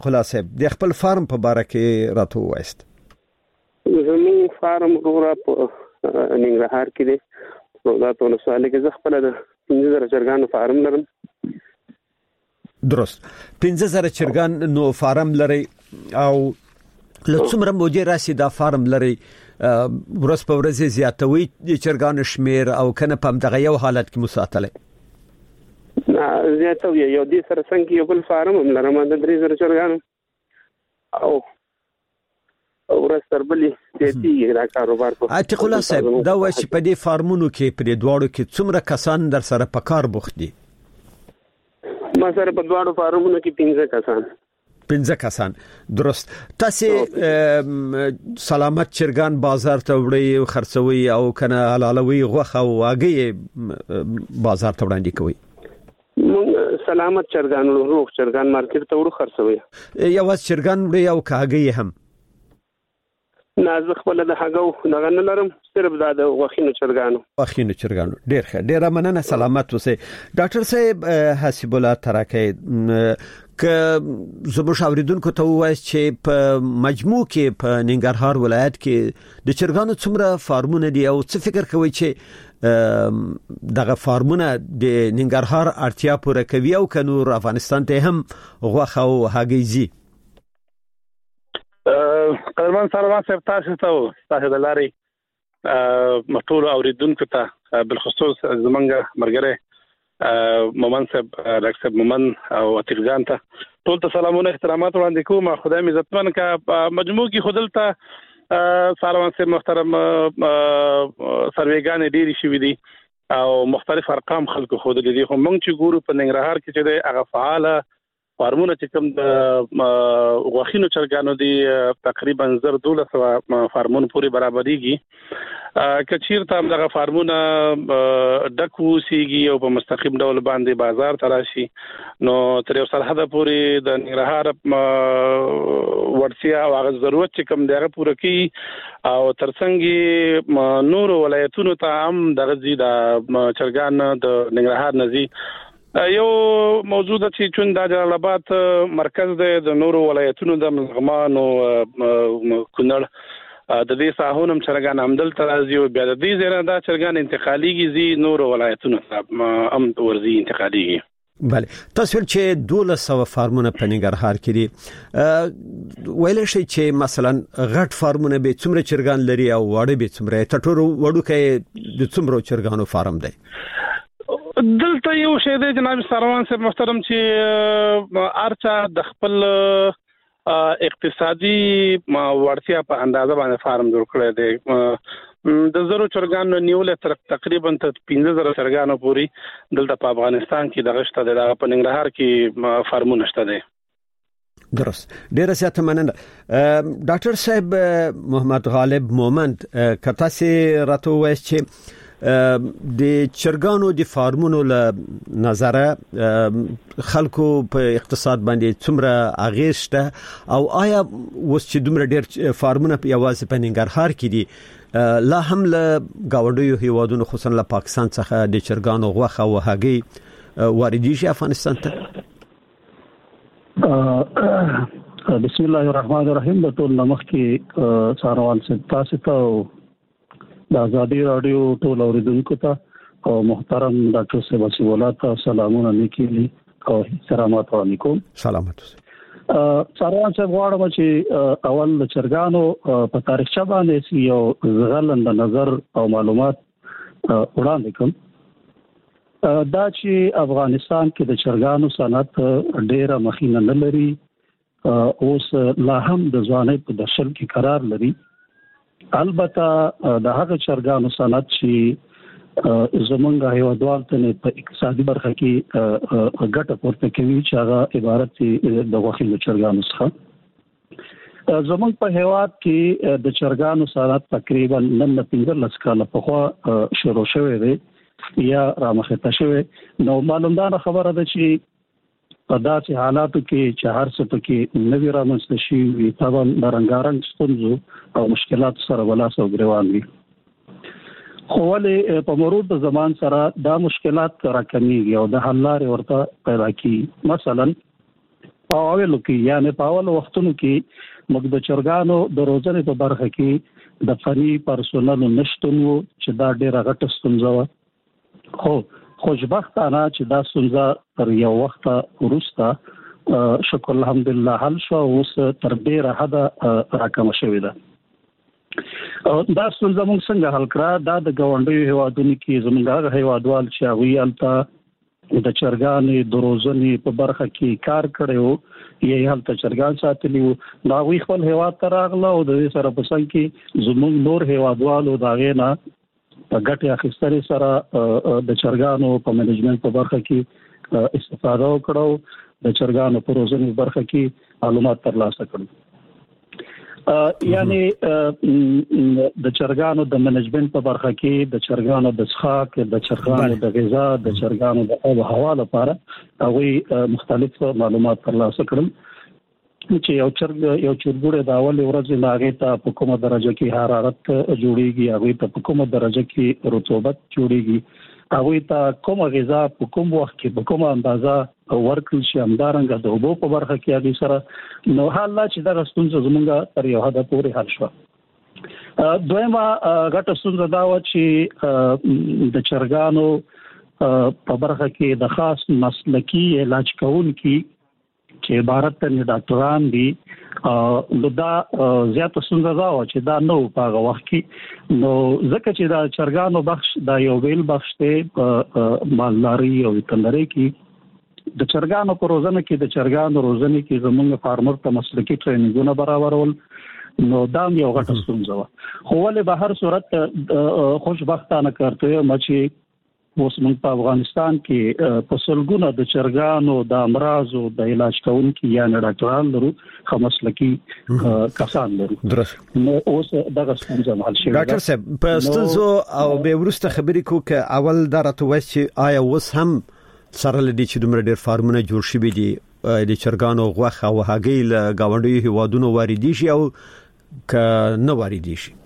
خلاصه د خپل فارم په باره کې راته وایست. زمون فارم ورا په ننګرهار کې دی دا په نسواله کې زه خپل د 15000 چرګانو فارم لرم. درست 15000 چرګان نو فارم لري او لڅومره موجه راسي دا فارم لري ورځ په ورځ زیاتوي د چرګانو شمیر او کنه په دغه یو حالت کې مساتله زیاتوي یو دې سره څنګه یو بل فارم هم لرم د 3000 چرګانو او ورځ تر بلې دې دا کاروبار کوي. عتیق الله صاحب دا وایي چې په دې فارمونو کې په دې دواړو کې څومره کسان در سره په کار بوخت دي؟ ما سره په دواړو فارمونو کې 15 کسان. درست. تاسو سلامت چرګان بازار ته وړي خرڅوي او کنه حلالوي غوخه او واګي بازار ته وړاندې کوي؟ سلامت چرګان روغ چرګان مارکیټ ته وړو خرڅوي. یو چرګان وړي او کاګي هم نازخ خپل د هغه دغه نه لرم صرف دا د غوښینو چرګانو. ډیر ښه ډیر مننه سلامت اوسئ. ډاکټر صاحب حسیب الله تراکي که زموږ اوریدونکو ته وایي چې په مجموع کې په ننګرهار ولایت کې د چرګانو څومره فارمونه دي او څه فکر کوي چې دغه فارمونه د ننګرهار اړتیا پوره کوي او کنور افغانستان ته هم غوښه او هګۍ زی؟ قدرمن سلام صاحب تاسو د لاري مټول اوریدونکو ته بالخصوص زمونږ مرګره مومن صاحب ډاکټر صاحب مومن او عتیق جان ته ټول ته سلامونه احترامات وړاندې کوم. خدای مې عزتمن کا مجموع کې خودلته سلام صاحب محترم سرویګان ډېری شوې دي او مختلف ارقام خلکو خود دي. خو موږ چې ګورو په ننګرهار کې چې هغه فعاله فارمونه چې کوم د غوښینو چرګانو دي تقریبا 1200 فارمونه پوری برابرېږي. کچیر ته دغه فارمونه ډکو سیږي او په مستقیم ډول باندې بازار تراشي نو تر یو سرحد پوری د ننګرهار ورسیا او هغه ضرورت چې کوم دغه پوره کی او ترڅنګ نور ولایتونو ته هم دغه زی د چرګان د ننګرهار نزي یو موضوع د چې چون د جلال آباد مرکز د نورو ولایتونو د ملغمان او کونړ د دې ساحونم چرګان عمدل ترازی او بیا د دې زیره دا چرګان انتقالیږي زی نورو ولایتونو ته هم ورزي انتقالیږي. بله تاسو چې 1200 فارمونه په ننګرهار کې دي ویل شي چې مثلا غټ فارمونه به څومره چرګان لري او واړه به څومره ټټورو وړو کې د څومره چرګانو فارم دی؟ دلته یو شی دی جناب سروان صاحب محترم چې ارچا د خپل اقتصادي ورتیا په اندازه باندې فارم جوړ کړی دی. د زرو چرګانو نیول تر تقریبا 15000 چرګانو پوری دلته په افغانستان کې د غشته د په ننګرهار کې فارمونه شته دي. درست. ډیره زیاته مننه. ډاکټر صاحب محمد غالب مومند کته سي راته وایي چې د چرګانو د فارمونو له نظره خلکو په اقتصاد باندې څومره اغیز شته او آیا اوس چې دومره ډیر فارمونه په یوازې په ننګرهار کې دي لا هم له گاونډیو هیوادونو خصوصا له پاکستان څخه د چرګانو غوښه او هګۍ واردېږي افغانستان ته؟ بسم الله الرحمن الرحیم. د ټول نمخ کې ساروان سے تاسو ته د ازادي رادیو ټول اوریدونکو ته او محترم ډاکټر صاحب حسیب الله ته سلامونه لیکلي او احترامات علیکم. سلامات. ساروان صاحب غواړم چې اول د چرګانو په تاریخچه باندې یو غلند نظر او معلومات وړاندې کوم. دا چې افغانستان کې د چرګانو صنعت ډېره مخینه نه لري اوس لا هم د ځوانۍ په درشل کې قرار لري. البته د هغه چرګانو صنعت چې زمونږ هیوادوال ته په اقتصادي برخه کې ګټه پورته کوي چې هغه عبارت د غوښینو چرګانو څخه. زمونږ په هیواد کې د چرګانو صنعت تقریبا 15 کال پخوا شروع شوی دی یا رامخته شوی. نو معلومدار خبره ده چې په داسې حالاتو کې چې هر څه پکې نوی رامنځته شي وي طبعا د رنګارنګ ستونزو او مشکلات سره ولاس او ګریوان وي. خو ولې په مرور د زمان سره دا مشکلات راکمېږي او د حل لارې ورته پیدا کیږي. مثلا پاولو کې یعنی پاول وختونو کې موږ د چرګانو د روزنې په برخه کې د فني پرسونل نشټون چې دا ډېره غټه ستونزه و خو خوشبختانه چې دا ستونزه تر یو وخت وروسته شکر الحمدلله حل شو اوس تر ډېره حد راکمه شوې ده دا ستونزه موږ څنګه حل کړه دا د ګاونډیو هیوادونو کې زموږ هیوادوال چې هغوی هلته د چرګانې د روزنې په برخه کې کار کړی وو یې هلته چرګان ساتلي وو دا هغوی خپل هیواد ته راغله او د دې سره په څنګ کې زموږ نور هیوادوالو د هغې نه په ګټې اخیستنې سره د چرګانو په منیجمنت په برخه کې استفاده وکړو د چرګانو په روزنې برخه کې معلومات ترلاسه کړو یعنی د چرګانو د منیجمنت په برخه کې د چرګانو د څښاک د چرګانو د غذا د چرګانو د آب و هوا لپاره هغوی مختلف معلومات ترلاسه کړل چې یو چرګوړی د اول ورځې لاغې ته په کومه درجه کې حرارت جوړیږي هغوی ته په کومه درجه کې رطوبت جوړیږي هغوی ته کومه غذا په کوم وخت کې په کومه اندازه ورکړل شي همدارنګه د اوبو په برخه کې هغوی سره نو حال لا چې دغه ستونزه زموږ تر یو حده پورې حل شوه دویمه غټه ستونزه دا وه چې د چرګانو په برخه کې د خاص مسلکي علاج کوونکي چې عبارت ته ډاکټران دي نو دا زیاته ستونزه دا وه چې دا نه و په هغه وخت کې نو ځکه چې دا چرګانو بخش دا یو بیل بخش دی په مالدارۍ او ویټرنرۍ کې د چرګانو په روزنه کې د چرګانو روزنې کې زموږ فارمر ته مسلکي ټریننګونه برابرول نو دا یو غټه ستونزه وه خو ولې به هر صورت خوشبختانه کارته یم چې اوس موږ په افغانستان کې په سلګونه د چرګانو د امراضو د علاج کوونکي یا ډاکټران لرو خو مسلکي کسان لرو درست نو اوس دغه ستونزه حل شوه ډاکټر صاحب په ستونزو او به ورسته خبرې کوو اول درته وایي چې آیا اوس هم سره لدی چې دومره ډېر فارمونه جوړ شوي دي د چرګانو غوښه او هګۍ له ګاونډیو هیوادونو واردې شي او که نه واردې شي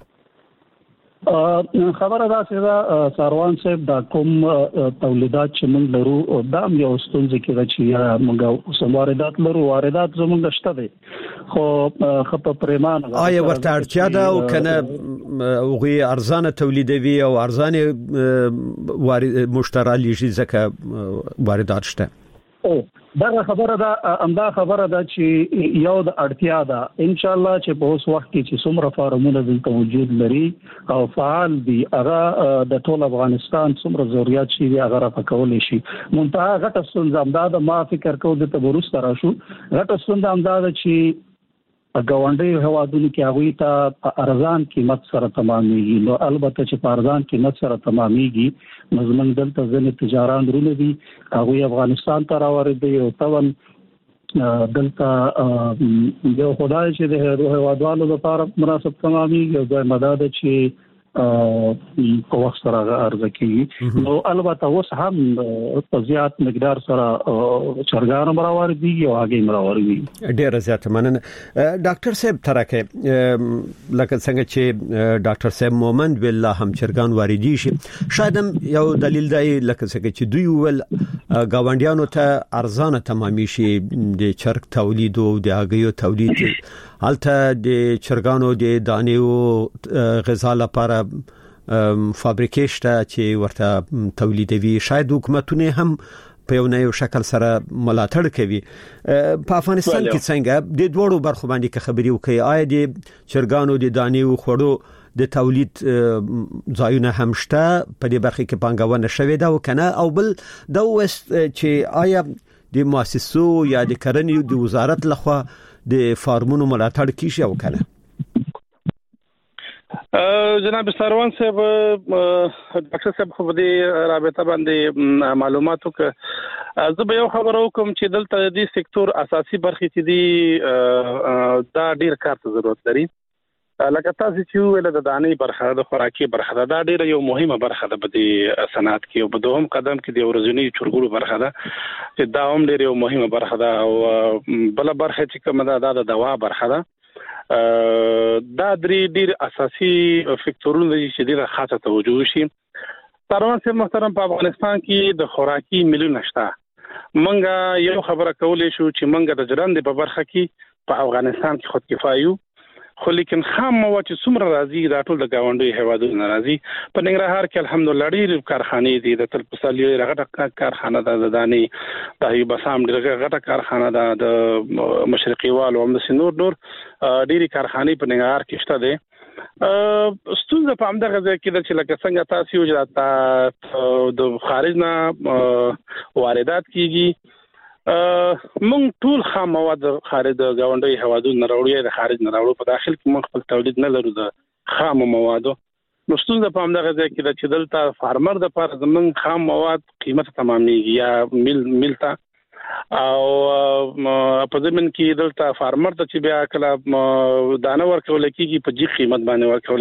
خبره دا چې ساروان صاحب دا کوم تولیدات چې موږ لرو دا یو ستونزه کې ده چې موږ واردات لرو واردات زموږ شته دي خو په پریمانه آیا ورته اړتیا ده او کنه هغوی ارزانه تولیدوي او ارزانه مشتری لیږي ځکه واردات شته دا خبره ده امدا خبره ده چې یو د اړتیا ده ان شاء الله چې په اوس وخت کې چې څومره فارمونه دلته موجود لري او فعال دي هغه د ټول افغانستان څومره ضرورت شي هغه راپکول شي منتها غټه ستونزه امدا ده ما فکر کوم د تبرست راشو غټه ستونزه امدا ده چې ګاونډي هوادونو کې هغوی ته په ارزان قیمت سره تمامېږي نو البته چې په ارزان قیمت سره تمامېږي نو زموږ دلته ځینې تجاران درونه دي هغوی افغانستان ته راوړي او طبعا دلته یو خدای چې د هوادوالو لپاره مناسب تمامېږي او د مدد چې په وخت سره ارزه کیږي نو البته اوس هم په زیات مقدار سره چرګان مراوړ دي او هغه مراوړ دي ډیر زیات مننه ډاکټر صاحب ترکه لکه څنګه چې ډاکټر صاحب مومند بالله هم چرګان واردي شي شاید یو دلیل دی لکه څنګه چې دوی ول گاونډیانو ته ارزانه تمامي شي د چرګ تولید او د هغې تولید حالته د چرګانو د دانیو غذا لپاره فابریکې چې ورته تولیدوي شاید حکومتونه هم په یو شکل سره ملاتړ کوي په افغانستان کې څنګه د دوړو برخو باندې خبري وکي آیا د چرګانو د دانیو خوړو د تولید ځایونه هم شته په دې برخه کې پانګونه شوې ده او کنه او بل دا وست چې آیا د مؤسسو یا د کرنې د وزارت لخوا د فارمونو ملاتړ کیږي او کنه جناب ساروان صاحب ډاکټر صاحب خو دې رابطه باندې معلوماتو ک زه به یو خبر وکم چې دلته د سکتور اساسي برخې چې دي دا ډیر کار ته ضرورت لري لکه تاسو چې ویل د دانې برخه د خوراکي برخه دا ډیره یو مهمه برخه ده په دې صنعت کې او په دوهم قدم کې د ورځنی چرګړو برخه ده چې دا هم ډیره یو مهمه برخه ده او بل برخه چې کومه ده د دوا برخه ده دا ډیر اساسي فکتورونه دي چې ډیره خاصه توجه شي ساروان صاحب محترم په افغانستان کې د خوراکي ملونه شته منګه یو خبره کولې شو چې منګه د جرند په برخه کې په افغانستان کې خود کفایو، خو لیکن خام مواد چې څومره راځي دا ټول د گاونډي هیوادونو راځي. په ننګرهار کې الحمدلله ډېر کارخانې دي، د تلپسلی غټه کارخانه ده، د دانی د هیبسام ډېر غټه کارخانه ده، د مشرقي والو هم د نور ډېری کارخانې په ننګرهار کې شته دي. ستونزه په همدغه ځای کې ده چې لکه څنګه تاسو یو د خارج نه واردات کیږي، مونږ ټول خام مواد خارج د گاونډي هیوادونو نه راوړو یا د خارج نه راوړو، په داخل کې مونږ خپل تولید نه لرو د خام موادو. نو ستونزه په همدغه ځای کې ده چې دلته فارمر د لپاره زمونږ خام مواد قیمت تمامېږي یا میل ته، او په ضمن کې دلته فارمر ته چې بیا کله دانه ورکول کېږي په جی قیمت باندې ورکول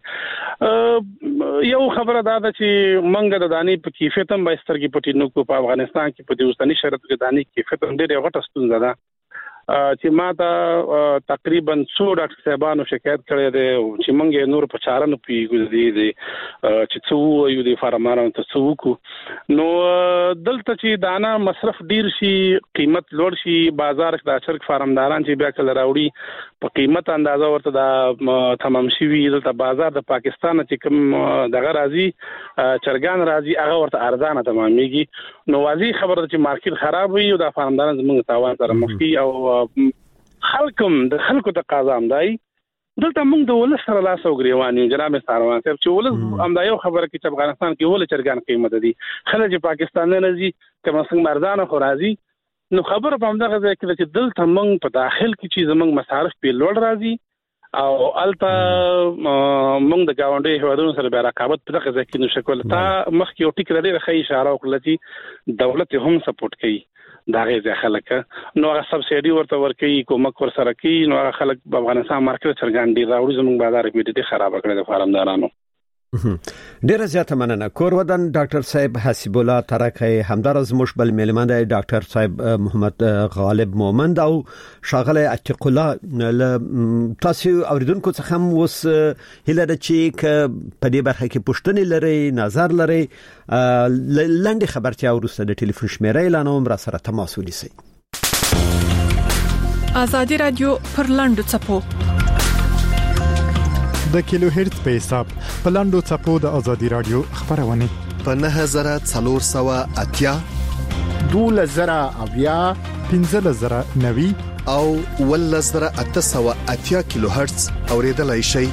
کېږي. یو خبره دا ده چې منګه د دانې په کیفیت هم باسترګي پټینو کو په افغانستان کې په دې اوسنی شرایطو کې دانې کیفیت هم ډېر غټه ستونزه ده چې ما ته تقریبا 100 ډاکټر صاحبانو شکایت کړی دی چې منګه نور په چاره نه پیږو دي چې څو یو دي فارمرانو ته څو کو. نو دلته چې دانه مصرف ډیر شي، قیمت لوړ شي، بازار کې د چرګ فارمداران چې بیا کله راوړي په قیمت اندازه ورته دا تمام شي وي، دلته بازار د پاکستان چې کوم دغه راځي چرګان راځي هغه ورته ارزانه تمامېږي. نو واضح خبره چې مارکیټ خراب وي او د فارمداران زموږ تاوان سره مخ کیږي او خلکو تقاضا هم دی. دلته موږ د ولس سره لاس او ګریوان یو جناب ساروان صاحب چې ولس هم دا یو خبره کې چې افغانستان کې ول چرګان قیمت دي، خلک پاکستان نه راځي کوم څنګه مردانه خو راځي. نو خبره په همدغه ځای کې چې دلته موږ په داخل کې چې زموږ مصارف په لوړ راځي او الته موږ د گاونډي هیوادونو سره به رقابت په دغه ځای کې نشو کولای. تا مخکې یو ټیک لري ښه اشاره وکړه چې دولت هم سپورټ کوي دا غي خلک، نو هغه سبسایډي ورته ورکوي، کومک ورسره کوي، نو هغه خلک په افغانستان مارکیټ چرګان ډیر راوړي، زموږ بازار کې ډېر خراب کړی د فارمدارانو. ډیره زیاته مننه. کور ودان ډاکټر صاحب حسیب الله ترکه، همدارز مشبل میلمانه ډاکټر صاحب محمد غالب مومند او شاغله عتیق الله. تاسو اوریدونکو څخه هم وس هله د چې په دې برخه کې پوښتنې لري، نظر لري، لاندې خبرتیا ورسته د ټلیفون شمیره اعلانوم را سره تماس ونیسئ. آزادی رادیو پر لاندو چپو د کیلو هرتز په حساب په لاندو چپو د آزادی رادیو خبرونه په 9480 2000 1590 او 1880 کیلو هرتز اوریدلای شئ.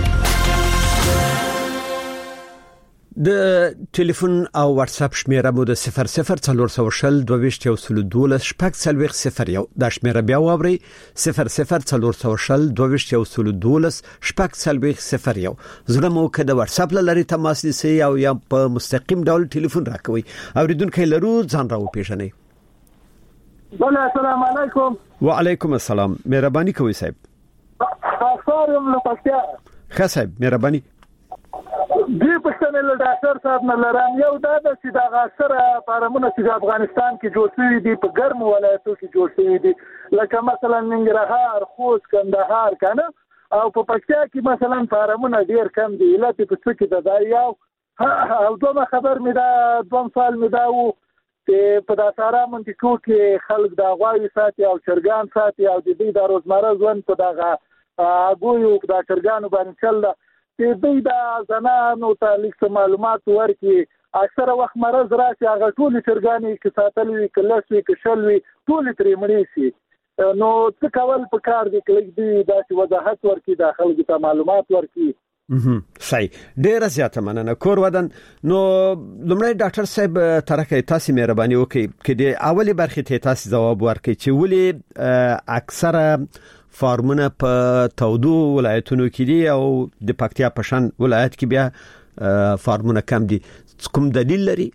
د ټلیفون او واتس اپ شمیره مو د 0040 22 شپږ څلوېښت 01 دا شمیره بیا واورئ 0040 22 شپږ څلوېښت 01. زړه مو که د واتس اپ لاري تماس نیسئ او یا په مستقیم ډول ټلیفون راکوي. اوریدونکو لرو ځان راو پیژنئ. بله السلام علیکم. وعلیکم السلام. مهرباني کوئ صاحب. خاصم له پکتیا. ښه صاحب مهرباني. دې پښتنه له ډاکټر صاحب نه لرم یو دا چې دا غاښره فارمونه چې افغانستان کې جوړ شوي دي په ګرم ولایتو کې جوړ شوي دي لکه مثلا ننګرهار، خوست، کندهار کنه، او په پکتیا کې مثلا فارمونه ډیر کم دي. علت په څه کې ده یو او دوه خبر مې دا دوه سال مې دا وو چې په داساره منطقو کې خلک د غواوي ساتي او چرګان ساتي او د دې د روزمره ژوند په دغه اګویو د چرګانو باندې چل چې دوی د زنانو ته لیک معلومات ورکي. اکثره وخت مرز راشي هغه ټول چرګانې کې ساتلوي کلسوي کشلوي ټول ترې مړي شي. نو څه کول په کار دي کلیک دی داسې وضاحت ورکي د خلکو ته معلومات ورکي. صحیح. ډیره زیاته مننه. کور ودان. نو لمړی ډاکټر صاحب ترکه تاسو مهرباني وکړئ چې د اولی برخې ته تاسو جواب ورکړئ چې ولې اکثره فارمونه په تودو ولایتونو کې دي او د پکتیا په شان ولایت کې بیا فارمونه کم دي. کوم دلیل لري؟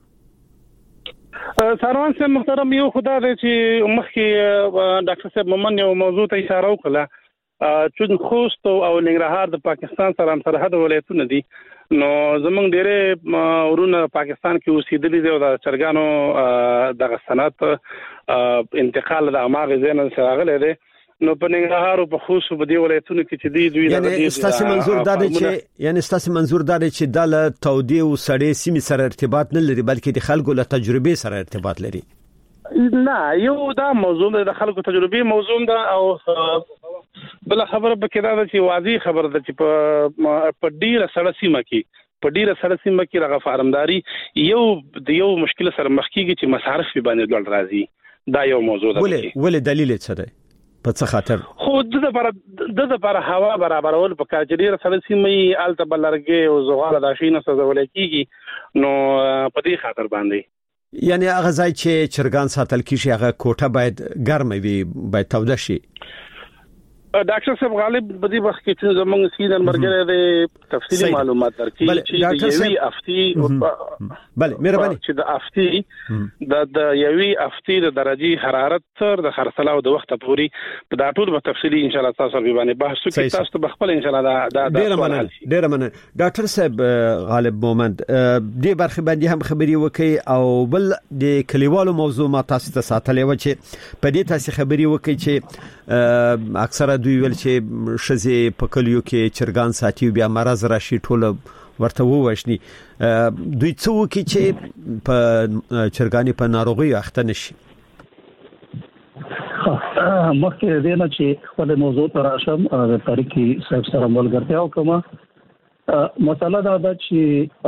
ساروان صاحب محترم، یو خدای دې چې مخکې ډاکټر صاحب مومن یو موضوع ته اشاره وکړه چې خوست او ننګرهار د پاکستان سره هم سرحد ولایتونه دي. نو زمونږ ډېرې ورونه پاکستان کې اوسېدلي دي او د چرګانو دغه صنعت انتقال د هماغې ځای نه راغلی دی. نو په ننګرهار او په خوست په دې ولایتونو کې چې دوی یعنی ستاسو منظور دا دی چې د تودې او سړې سیمې سره ارتباط نه لري بلکې د خلکو له تجربې سره ارتباط لري. نه یو دا موضوع د خلکو تجربه موضوع ده او بل خبره به کړه چې واضح خبره ده چې په ډیره سړه سیمه کې رغه فارمداري یو مشکل سره مخ کیږي چې مصارف باندې ډول راځي دا یو موضوع ده ولې دلیل څه دی په څه خاطر خو د لپاره هوا برابرول په کار چې ډیره سړه سیمه الته بلرګي او زغاله د شینه سزول کیږي نو په دې خاطر باندې یعنی هغه ځای چې چرګان ساتل کیږي هغه کوټه باید ګرمه وي باید توده شي ډاکټر صاحب غالب بدی وخت کې چې زموږ سیدن مرګره د تفصیلی معلومات درکې چې یوي افتی بله مهرباني چې د افتی د یوي افتی د درجه حرارت تر د خرڅلاو د وخت پوري په دا ټول په تفصیلی ان شاء الله تاسو باندې بحث وکړو تاسو په خپل ان شاء الله دا ډیر مننه ډاکټر صاحب غالب مومند دې برخه باندې هم خبري وکي او بل د کلیوالو موضوع ما تاسو ته ساتلې و چې په دې تاسو خبري وکي چې اکثره دوی ویل چې شزه په کلیو کې چرګان ساتي بیا مرز راشي ټول ورته وښني دوی څو کې چې په چرګانی په ناروغي اخته نشي مخکې دې نه چې خپل موضوع ته راشم د تاریخي صاحب سره ملګرتیا وکم مسله دا ده چې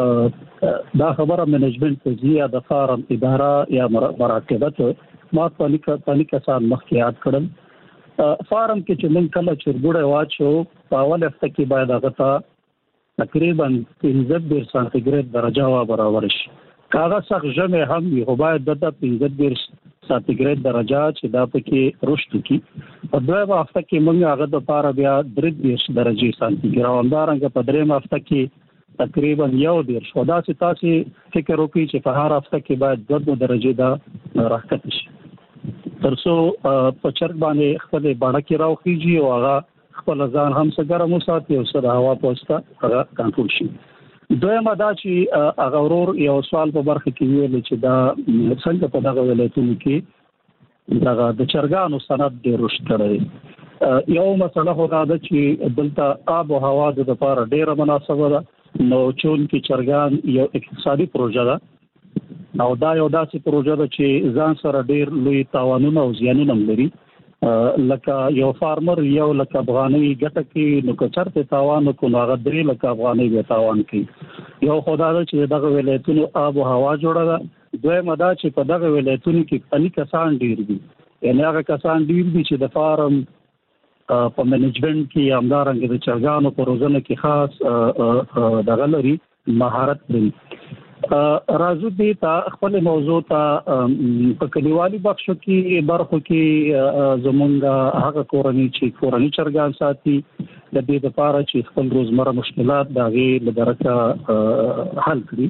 دا خبره منیجمنت یا د فارم اداره یا مراقبت ما پالیکا کسان مخکې یاد کړل فارم کې چې من کله چرګوړې واچو په اول هفته کې باید هغه ته تقریبا 15 سانتیګریډ درجه وا برابر شي کاغه سخت جمع هم وي خو باید د 15 سانتیګریډ درجه چې دا پکې رشد کی په دوه هفته کې موږ هغه د پاره بیا 30 درجه سانتیګریډ اندارنګ په درېم هفته کې تقریبا 1.5 شو دا چې تاسو فکر وکړئ چې په هر هفته کې باید 2 درجه دا راکټ شي ترڅو په چرګ باندې خپل باندې راوخیږي او هغه خپل ځان هم سګرم وساتي او سره هوا پوسټه هغه کنټرول شي دویمه دا چې هغه ورور یو سوال په برخه کې ویل چې دا څنګه په دغه ولایتونو کې دغه د چرګانو صنعت ډېر رشد کړی یو مسله خو دا ده چې دلته آب او هوا د لپاره ډېره مناسبه ده نو چون کې چرګان یو اقتصادي پروژه ده او دا یو داسې پروژه ده چې ځان سره ډېر لوی تاوانونه او زیانونه لري لکه یو فارمر یو لکه افغاني ګټه کې نو کچرته تاوان کو هغه 3 لکه افغاني به تاوان کوي یو خدای چې دغه ولایتونو آب او هوا جوړه ده دویمه دا چې په دغه ولایتونو کې پلي کسان ډېر دي یعنی هغه کسان ډېر دي چې د فارم په منیجمنت کې همدارنګه د چرګانو په روزنه کې خاص دغه لري مهارت لري راځو دې ته خپل موضوع ته په کلیوالي بخشو کې برخو کې زمونږ هغه کورنۍ چرګان ساتي د دې لپاره چې خپل روزمره مشکلات دغه لدرجه حل کړي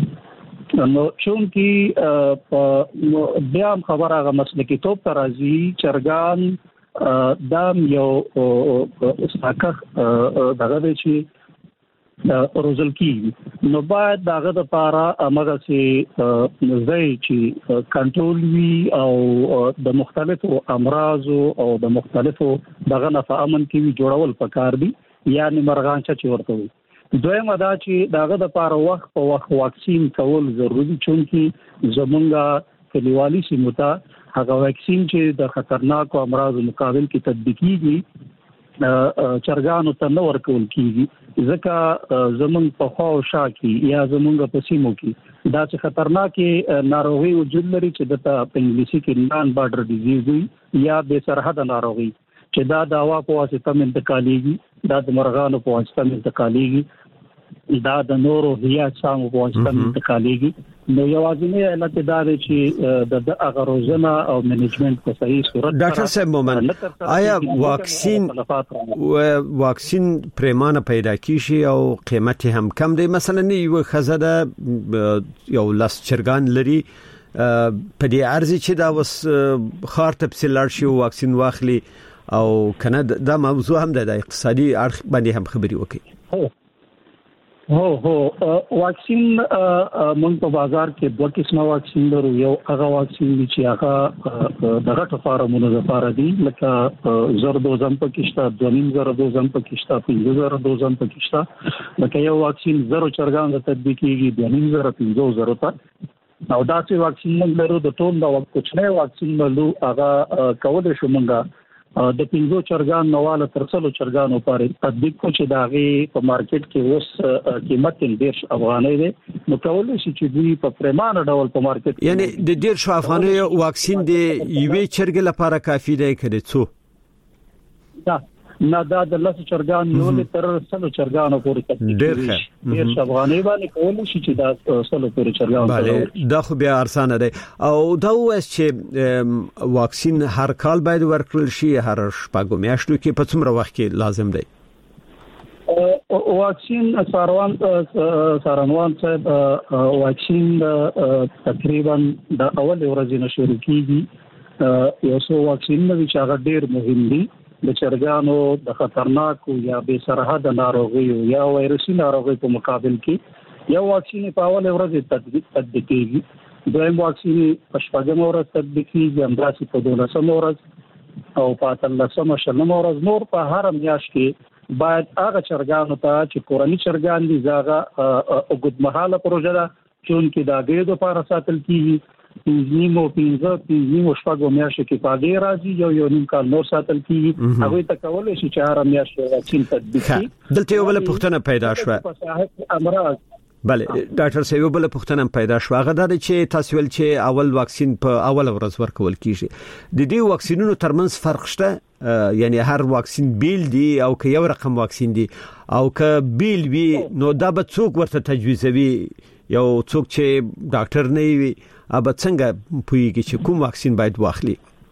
نو چون کې بیا خبره هغه مسلکي توپ راځي چرګان دام یو ساکه دغه چې روزل کی نو باید داغه د پاره امغه سي ځای چې کنټرول وي او د مختلفو امراض او د مختلفو دغه نه امن کی جوړول پکار دي یعنی مرغان چې ورته وي دویمه دا چې داغه د پاره وخت په وخت واکسین کول ضروری چونکی زمونږه کلیوالي سیمه هغه واکسین چې د خطرناک امراض مقابل کې تطبیقيږي چرګانو ته نو ورکول کیږي ځکه زمونږ په خوا او شا کې یا زمونږ په سیمو کې دا چې خطرناکي ناروغي وجود لري چې د په انګلیسي کې نان بارډر ډیزیز یا بے سرحد ناروغي چې دا د هوا په واسطه انتقالېږي دا د مرغانو په واسطه انتقالېږي دا د نورو هيا څنګه په واسطه انتقالېږي نو یوازینی علت دا دی چې د هغه روزنه او منیجمنت په صحیح صورت ډاکټر صاحب مومن آیا واکسین پریمانه پیدا کیږي او قیمت هم کم دی مثلا یو خزاده یو لاس چرګان لري په دې ارزي چې دا وس خار تفصیل شي واکسین واخلي او کنه دا موضوع هم د اقتصادي اړخ باندې هم خبري وکړي هو واکسین مونږ په بازار کې دوه قسمه واکسین لرو یو هغه واکسین چې هغه د غټو فارمونو لپاره دی لکه 0 دوزم پکښتا 2.5 دوزم پکښتا 5 دوزم پکښتا لکه یو واکسین 0 چرګان د تطبیقيږي 2.5 ته نو دا چې واکسین موږ لرو د ټول د کوچنی واکسین لرو هغه کول شو موږ د 15 چرګان نواله تر 100 چرګانو پورې تطبیق کو چې داغي په مارکیټ کې اوس قیمت 1.5 افغانۍ ده نو کول شي چې دوی په پرمانه ډول په مارکیټ یعنی د 1.5 افغانۍ واکسین دی یوې چرګ لپاره کافي دی کړي څو نه دا د لاسو چرګان یو تر 100 چرګانو پورې تطبیق کوي ډیر افغانۍ باندې کول شي چې دا 100 پورې چرګان بله دا خو بیا ارزانه دی او دا وایي چې واکسین هر کال باید ورکړل شي هر شپږ میاشتو کې په څومره وخت کې لازم دی واکسین سارنوان صاحب واکسین تقریبا د اول ورځې نه شروع کیږي یو څو واکسین نو چې هغه ډیر مهم دي د چرګانو د خطرناکو یا بے سرحد ناروغیو یا وایرسي ناروغیو په مقابل کې یو واکسین په اول ورځ تطبیق کیږي دویم واکسین په شپږم ورځ تطبیق کیږي همداسې په 12مه ورځ او په 13مه شلمه ورځ نور په هر میاشت کې باید هغه چرګانو ته چې کورني چرګان دي زاغه اوږدمهاله پروژه ده چې دا ګډو لپاره ساتل کیږي نیمو شپږو میاشتو کې پاګې راځي یو نیم کال نور ساتل کیږي هغه ته کولای شي چې هر میاشت واکسین تطبیق کړي دلته یو بل پوښتنه پیدا شوه بله ډاکټر صاحب بل پوښتنه پیدا شوه هغه د چې تاسو ول چې اول واکسین په اول ورځ ورکول کیږي د دې واکسینونو ترمنځ فرق شته یعنی هر واکسین بیل دی او که یو رقم واکسین دی او که بیل وی نو دا به څوک ورته تجویزوي یو څوک چې ډاکټر نه وي ابا څنګه پوهیږي چې کوم واکسین باید واخلي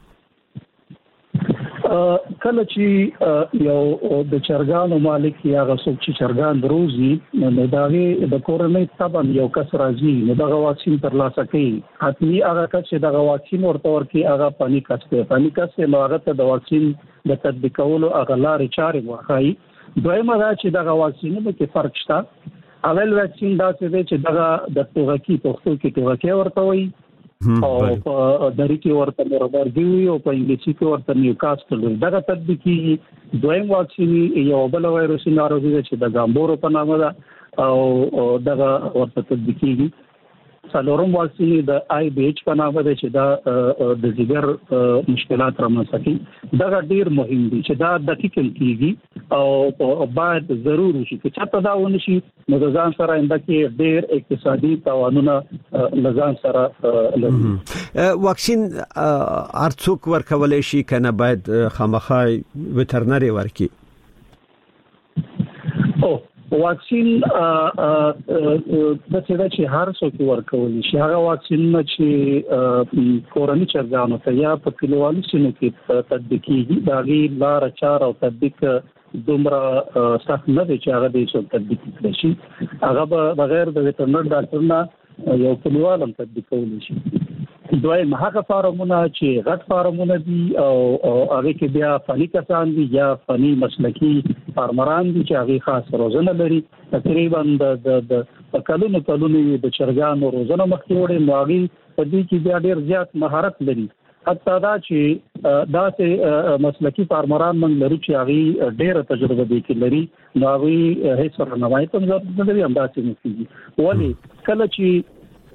کله چې یو د چرګانو مالک یا غوښتل چې چرګان دروزي نو داغه د کورنۍ تبن یو کس راځي نو دغه واکسین ترلاسه کوي حتمی هغه کس چې دغه واکسین ورته ورکي هغه پانی کسته نو هغه ته د واکسین د تطبیقولو هغه لارې چارې ورخایي دویمه دا چې دغه واکسینونو کې فرق شته اول واکسین دا څه دی چې دغه د توغکی پښتو کې توغکی ورته وي او په دری کې ورته مربرګي او په انګلیسي کې ورته نیوکاسټل دغه تطبیقي دویم واکسین یو بل وایرس ناروغي چې د ګامبورو په نامه ده او دغه ورته تطبیقي څلورم واکسین د آی بی ایچ په نامه ده چې دا د جګر مشکلات رامنځته کوي دا ډیر مهم دي چې دا دقیق کیږي او باید ضروري شي چې چاته دا ونشي نو ځان سره انده کې ډیر اقتصادي توانونه لزان سره لري واکسین ارڅوک ورکولای شي کنه باید خامخای وترنری ورکی واکسین د څه چې هر څوک ورکول شي هغه واکسین چې کورني چرګانو ته یا په کلیوالي سیمو کې تطبیق کیږي دا غي لار چار او تطبیق دومره سخت نه دي چې هغه د څو تطبیق کړي شي هغه بغیر د ویټرنر ډاکټر نه یو کلیوالم تطبیق کولی شي دوی هغه فارمونه چې غټ فارمونه دي او هغه کې بیا فني کسان دي یا فني مسلکی فارمران دي چې هغه خاص روزنه لري تقریبا د کلونو د چرګانو روزنه مخکې وړي نو هغه په دې کې بیا ډیر زیات مهارت لري حتی دا چې داسې مسلکی فارمران من لري چې هغه ډیره تجربه دي کې لري نو هغه هیڅ سره نه وایي ته د دې اندازې نشي ولی کله چې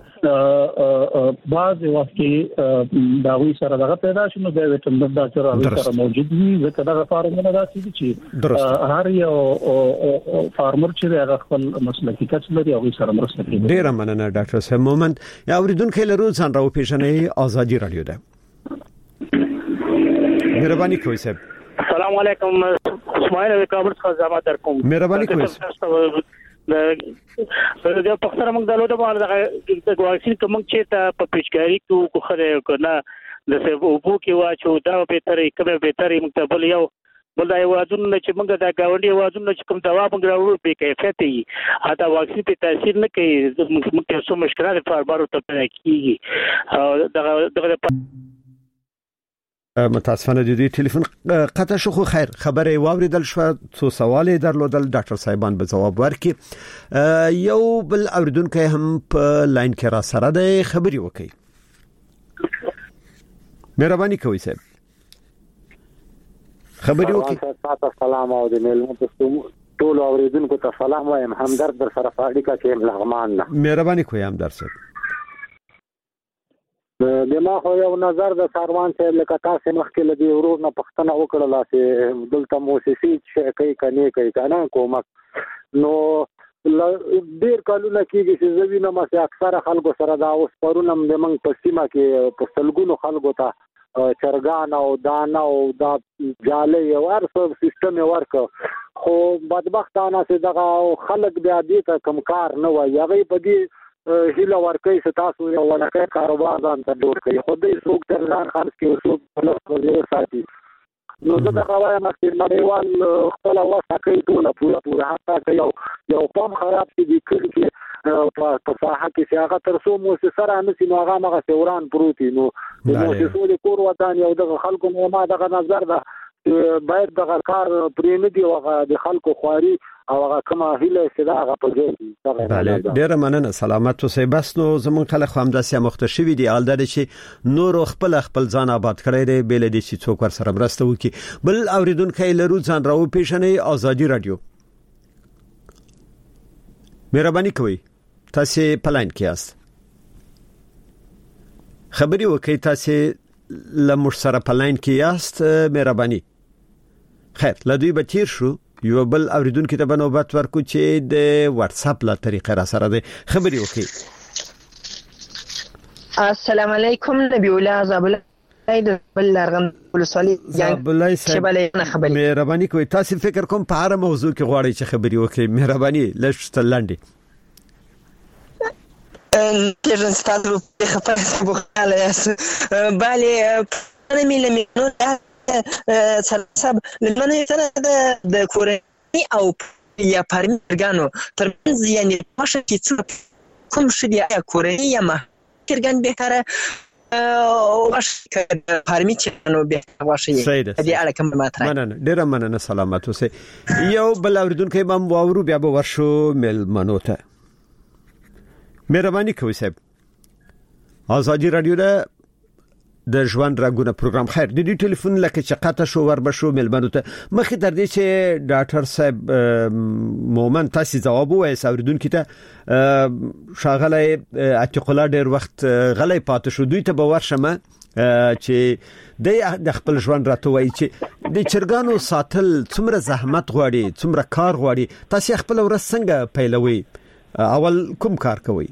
بعض وخت کې دا وی سره دغه پیدا شنو د ویټرنر ډاکټر هغه سره موجود وي ځکه دغه فارمونه داسې چې هر یو فارمر چې هغه خپل مسلکی کس لري هغه سره مرسته کوي. ډیر مننه ډاکټر صاحب مومند یا اوریدونکو له روزان راو پیژنې ازادي رادیو ده. مهرباني کوئ صاحب. السلام علیکم اسماعیل د کابل څخه زما در کوم. مهرباني کوئ. د پښتنه موږ د لوټه باندې د واکسین کوم چې ته په پیچکاری کو خره کنه د سبو کې واچو دا به ترې کومه به ترې موږ بل یو بل دا وازونه چې موږ د گاونډي وازونه چې کوم دوا موږ راوړو په کیفیت یې اته واکسین په تاثیر نه کوي موږ څه مشکلات فارمرو ته پیدا کیږي دغه متاسفانه د دې ټلیفون قطع شو خو خیر خبره واوریدل شو څو سوال درلودل ډاکټر صاحبان به جواب ورکړي یو بل اوریدونکو هم په لاین کې را سره د خبري وکړي مهرباني کوئ صاحب خبري وکړي السلام او د ملمو ټول اوریدونکو ته سلام وایم همدرد در سره فاړی کا کې لغمان نه مهرباني کوئ همدرد صاحب ما خو یو نظر د ساروان صاحب لکه تاسو مخکې لدی ورور نه پښتنه وکړه چې دلته موسسي چې کوي کني کوي کنه کومک نو ډیر کلونه کېږي چې زوینه مې اکثره خلکو سره دا اوس پرونم د منګ په سیمه کې په سلګونو خلکو ته چرګان او دانه او دا جالې او هر څه سیستم ورک خو بدبختانه چې دغه خلک بیا دې ته کم کار نه وایي هغه په دې هیله ورکوي چې تاسو یو ولکه کاروبار ځان ته جوړ کړئ خو دې څوک تر ځان خرڅ کې څوک په لور ساتي نو زه دا وایم چې نړیوال خپل واسطه کوي ټول پورا حتی یو پام خراب دي چې په ساحه کې چې هغه تر څو موسسه را نسی نو هغه مغه سوران پروتي نو موسسو د کور وطن یو د خلکو نه ما دغه نظر ده باید دغه کار پرې نه دی هغه د خلکو خواري او هغه کومه هیله چې دا هغه په ځای بله ډیره مننه سلامت اوسئ بس نو زمون خلک هم داسې مختشوي دي حال دا چې نور خپل ځان آباد کړی دی بل دي چې څوک ور سره مرسته وکړي بل اوریدونکو لرو ځان راو پیښنې ازادي رادیو مهرباني کوئ تاسو پلاین کې یاست خبري وکړئ تاسو لمر سره پلاین کې یاست مهرباني خیر لدوی به تیر شو یو بل اوریدونکو ته بنوبت ورکو چې د واتس اپ لا طریقه را سره ده خبري وکړي السلام علیکم نبی الله زابل د بل لرغم ولسوالي زابلای صاحب مهرباني کوئ تاسو فکر کوم په هر موضوع کې غواړئ چې خبري وکړئ مهرباني لږ تلندې کېږي ستاسو په خبره بوخاله یاست bale ملي سب لمنه سره د کورنۍ او یا پرمګانو ترمنځ یعنی پښه کې څه کوم شي یا کورنۍ یا ما کېرګان به کار او واشه پرمی چنو به واشه دې اړه کوم ماتره مننه ډیر مننه سلامت اوسه یو بل اوریدونکو امام واورو بیا به ورشو مل منوته مهرباني کوئ صاحب ازادي رادیو ده د ژوند رنگونه پروګرام خیر د دې ټلیفون لکه چې قطع شو ور بشو ملمنو ته مخې تر دې چې ډاکټر صاحب مومن تاسو جواب وایي اوریدونکو ته شاغله عتیق الله ډیر وخت غلې پاتې شو دوی ته باور شمه چې د خپل ژوند راته وایي چې د چرګانو ساتل څومره زحمت غواړي څومره کار غواړي تاسو خپل ورځ څنګه پیلوي اول کوم کار کوي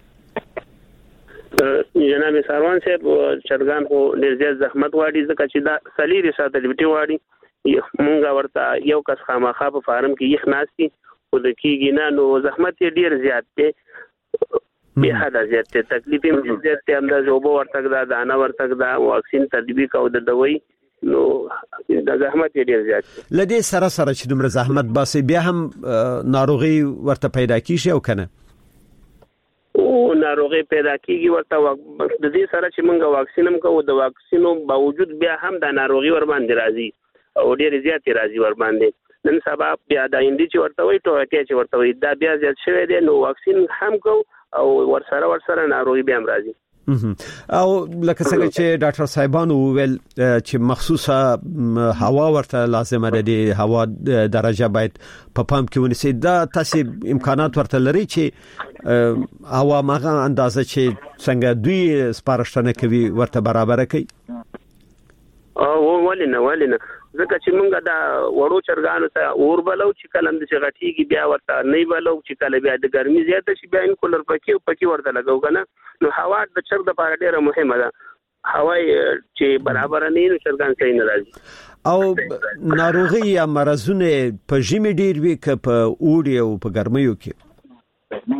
جناب ساروان صاحب چرګان خو ډیر زیات زحمت غواړي ځکه چې دا سلیری ساتل ویټي غواړي مونږ ورته یو کس خامخا په فارم کې یخ ناشتي او د کیږي نه نو زحمت ډیر زیات دی به حدا زیات دی تکلیف یې زیات دی انداز او ورته دا دانه ورته دا واکسین تطبیق او د دوی نو د زحمت ډیر زیات لدې سره چې دومره زحمت باسي بیا هم ناروغي ورته پیدا کیږي او کنه او ناروغي پیدا کیږي ورته د دې سره چې موږ واکسین هم کوو د واکسینو باوجود بیا هم د ناروغي ور باندې راځي او ډیر زیات راځي ور باندې نن سبا بیا د اندی چې ورته وي ټوکې چې ورته وي دا بیا زیات شوی دی نو واکسین هم کوو او ور سره ناروغي بیا هم راځي او لکه څنګه چې ډاکټر صاحبانو ویل چې مخصوصه هوا ورته لازمه ده د هوا درجه باید په پام کې ونیسي دا تاسو امکانات ورته لري چې هوا ماغه اندازه چې څنګه دوی سپارښتنه کوي ورته برابر کوي او ولینه ځکه چې موږ دا وړو چرګانو ته اور بلو چې کلم د چغټیږي بیا ورته نه بلو چې کله بیا د ګرمي زیاته شي بیا ان کولر پکې ورته لګاو کنه نو هوا د چرګ د لپاره ډیره مهمه ده هوا چې برابر نه نو چرګان صحیح نه راځي او ناروغي یا مرزونه په ژمي ډیر وي که په اوړي او په ګرمیو کې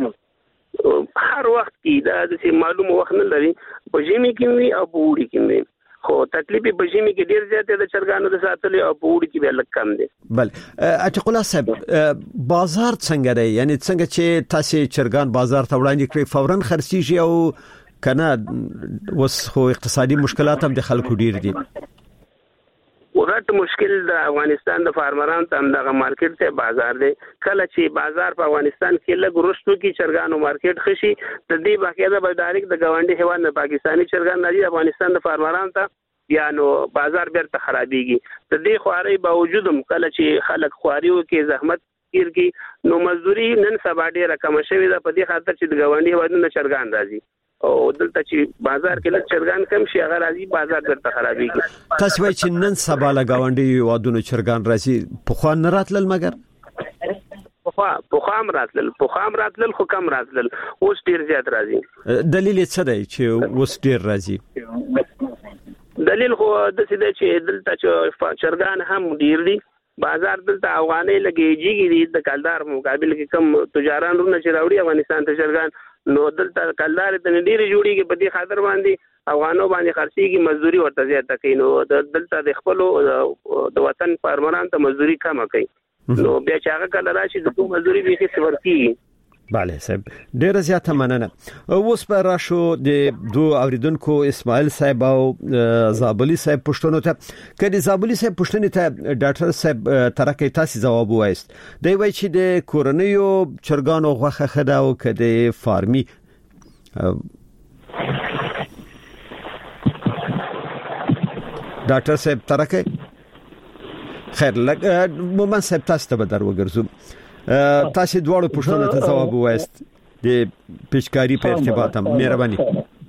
هر وخت کې دا معلومه وخت نه لري په ژمي کې وي او په اوړي کې وي خو تکلیف په ژمي کې ډیر زیات د چرګانو د ساتلو او په وړي کې به لږ کم دي بل عتیق الله صاحب بازار څنګه دی یعنی څنګه چې تاسو چرګان بازار ته وړاندې کړی فورا خرڅیږي او کنه وس خو اقتصادي مشکلات هم د خلکو ډیر دي ورته مشکل د افغانستان د فارمرانو ته دغه مارکیټ ته بازار دی کله چې بازار په افغانستان کې لږ رښتو کې چرګانو مارکیټ خشي د دې باقاعده به ډایرکټ د ګاونډي هیواد د پاکستاني چرګان راځي افغانستان د فارمرانو ته یا نو بازار بیرته خرابېږي د دې خواري باوجود هم کله چې خلک خواريو کې زحمت کیږي نو مزدوري نن سبا ډیره کم شوې ده په دې خاطر چې د ګاونډي هیوادونو چرګان راځي او دلته چې بازار کې لږ چرګان کم شي هغه راځي بازار درته خرابېږي. تاسو وایي چې نن سبا له گاونډي وادونو چرګان راځي په خو نه راتلل مګر پوخام راتلل خو کم راتلل اوس ډیر زیات راځي. دلیل څه دی چې اوس ډیر راځي؟ دلیل خو د څه دی چې دلته چې چرګان هم ډیر دي بازار دلته افغاني لګيږي دي د کلدار مقابل کې کم تجاران رونه چې راوړي افغانستان ته چرګان نو دلته کلدار ته ډیر جوړيږي په دې خاطر باندې افغانو باندې خرڅيږي مزدوري ورته زیاته کوي نو دلته د خپل د وطن فارمران ته مزدوري کم کوي نو بیا چې هغه کله راشي د کوم مزدوري به هیڅ ورکی. بله صاحب ډیره زیاته مننه. اوس په راشو د دوه اوریدونکو اسماعیل صاحب او زابلی صاحب پښتنو ته کله زابلی صاحب پښتنې ته ډاکټر صاحب ترکه تاسو جواب وایست دی وایي چې د کورنیو چرګانو غوښه خدا او کده فارمي ډاکټر صاحب ترکه خیر لګ مومن صاحب تاسو ته بدر وګرځو تاسو دواړو پښتنو ته جواب وایست د پیشکاری په ارتباط هم مهرباني.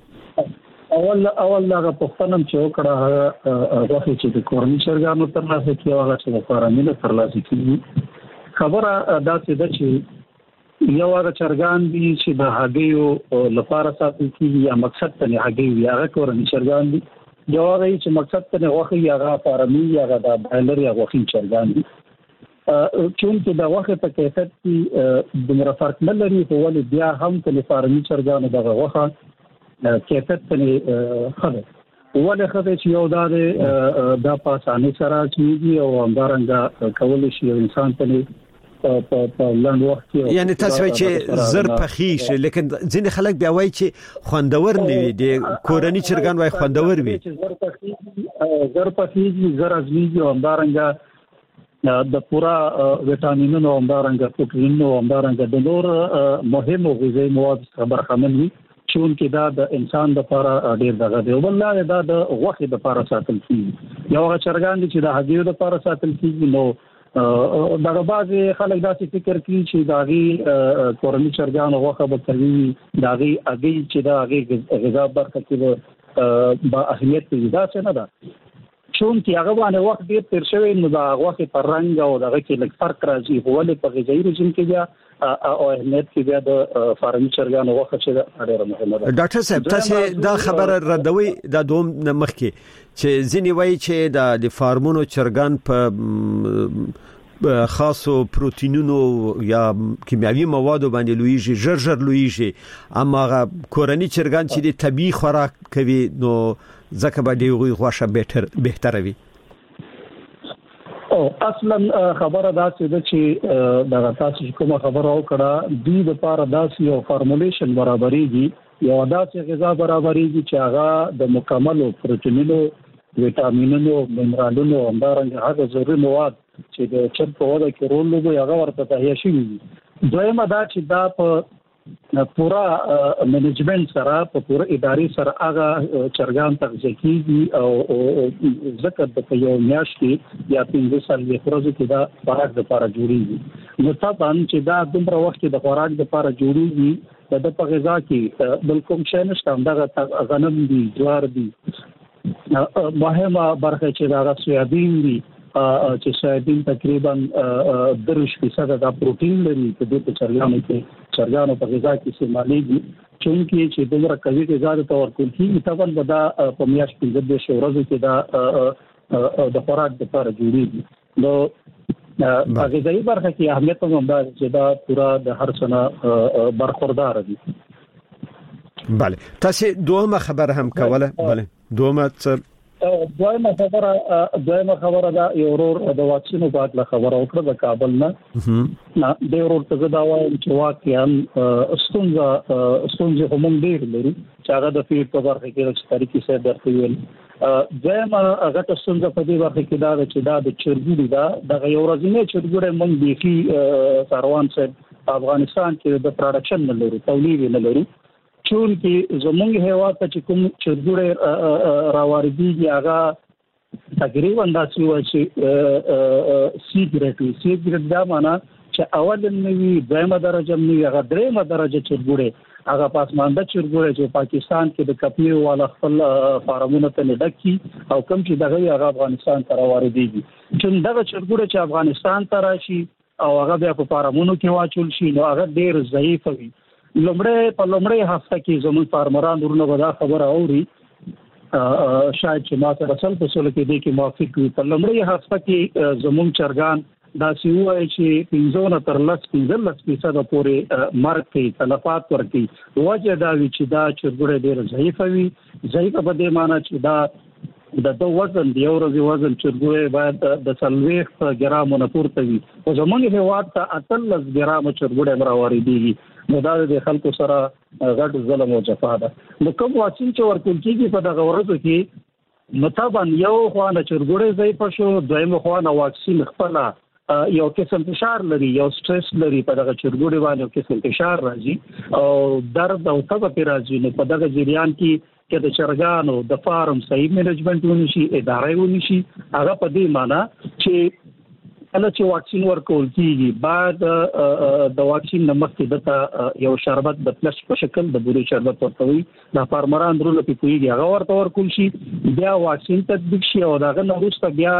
اول دا پښتنم چې وکړه هغه چې د کورني چرګانو ترلاسه کیږي هغه چې د فارمي ترلاسه کیږي خبره دا چې یو هغه چرګان دي چې د هګیو لپاره ساتل کیږي یا مقصد ته هګیو یا کورني چرګان دي جواب یې چې مقصد ته غوښي یا فارمي یا د بایلر یا غوښي چرګان دي چونکه د وخت په کیفیت کې د مرافرق نه لري په ولې بیا هم د فارمي چرګانو دغه وخت کیفیت ته خبره ولې خبره چې یو د پاسانه سره چې او همدارنګه کول شي انسان ته په لاندې وخت کې یعنی تاسو چې زر پخیش لیکن ځینې خلک بیا وایي چې خوندور نه وي د کورني چرګان وایي خوندور وي زر پخیش زر ازمیږي او همدارنګه د پورا وټامینونو همدارنګه پروتینونو همدارنګه د نور مهمو غذایي مواد برخمن وي چې دا د انسان لپاره ډیر دغه دی ولله دا د غوښې لپاره ساتل کیږي یو چرګان دي چې د هګیو لپاره ساتل کیږي نو دغه بعضی خلک داسې فکر کوي چې داغي کورني چرګان غوښه به کوي داغي هګي چې داغي غذا برخه کې با اهمیت دی دا څه نه ده چون چې هغه باندې وخت ډیر تیر شوی نو دا غوښه پر رنگ او دغه کې لږ فرق راځي ولې په غذایی رژیم کې بیا او اهمیت کې بیا د فارمي چرګانو غوښه چې ډیره مهمه ده. ډاکټر صاحب تاسو دا خبره ردوي د دوم مخکې چې ځینې وایي چې د فارمونو چرګان په خاصو پروتینونو یا کیمیاوي موادو باندې لویږي ژر لویږي اما کورني چرګان چې د طبي خوراک کوي نو ځکه به دی غوښه بهتره وي. او اصلا خبره دا چې دا تاسو کومه خبره وکړه د لپاره داسې یو فارمولیشن برابرېږي یو داسې غذا برابرېږي چې هغه د مکمل پروتینونو وټامینونو منرالونو همدارنګه هغه ضروري مواد چې د چرګ په وده کې رول لوبوي هغه ورته تهیه شوي دي. دویمه دا چې دا په پورا منیجمنت سره په پورا اداري سره هغه چرګان تغذیه کیږي او ځکه د یو میاشت کې یا 15 سال یې ورځې کې دا خوراک لپاره جوړیږي نو طبعا چې دا دومره وخت د خوراک لپاره جوړیږي د په غذا کې بالکل شنه دغه غنم دي جوار دي مهمه برخه چې دا سویابین دي چې سویابین تقریبا 30% د پروتین لري په دې چرګانو په غذا کې استعمالېږي چونکه چې دغه کوي غذا ته ورکول کیږي طبعا بدا په میاشت کې د شورزو کې دا د خوراک لپاره جوړیږي نو په غذایی برخه کې اهمیت هم دا چې دا پورا د هر څه برخوردار دي. بله تاسو دوه خبر هم کوله بله دویمه خبره دا یو ورور د واکسینو په اړه خبره وکړه د کابل نه د ورور ته دا وایم چې واقعا ستونزه هم ډیر لري چې هغه د فیډ په برخه کې د طریقې سره درته ویل دویمه هغه ستونزه په دې برخه کې دا چې دا د چرګوړي دا د یو ورځې چرګوړي مونږ بيخي ساروان صاحب افغانستان کې د پروډکشن نه لري تولید نه لري چون کې زمونږ هیواد ته چې کوم چرګوړي راوړيږي هغه تقریبا داسې و چې سیګریټ دا معنا چې اول نوي دویمه درجه نوي هغه دریمه درجه چرګوړي هغه پاسمانده چرګوړي چې پاکستان کې د کپنی والا خپل فارمونه ته ډکې او کوم چې دغه هغه افغانستان ته راوړي چې دغه چرګوړي چې افغانستان ته راشي او هغه بیا په فارمونو کې واچول شي نو هغه ډیر ضعیف وي. لومړی هفته کې زموږ فارمران ورونه ودا خبر اوري شاید چې ما سره اصل په سول کې دي کې موافق وي. په لومړی هفته کې زموږ چرګان دا سیوای چې 15 تر 15% پورې مرګ کوي تلفات ورکي. وجه دا وی چې دا چرګوړي ډیر ضعیف وي. ضعیف په دې معنی چې دا د وزن دی ورځي وزن چرګوړي باید د 40 ګرامو نه پورته وي. او زمونږ هیواد ته 18 ګرام چرګوړي مراوري دي. نو دا د خلکو سره غټ ظلم او جفا ده. نو کوم واکسین چې ورکول کیږي په دغه ورځو کې متابن یو خوانه چرګوړي ضعیف شو دویم خوانه واکسین خپل یو قسم فشار لري یو سټرس لري په دغه چرګوړي باندې یو قسم فشار راځي او درد او تبه پر راځي. نو په دغه جریان کې د چرګانو د فارم صحیح منیجمنت ونشي ادارې ونشي هغه په دې معنی چې کله چې واکسین ورکول کیږي بعد د واکسین مخکې دته یو شربت د پلش په شکل د بوري شربت ورکوي د فارمران درو لپاره کوي هغه ورته ورکول شي بیا واکسین تطبیق شي او داغه وروسته بیا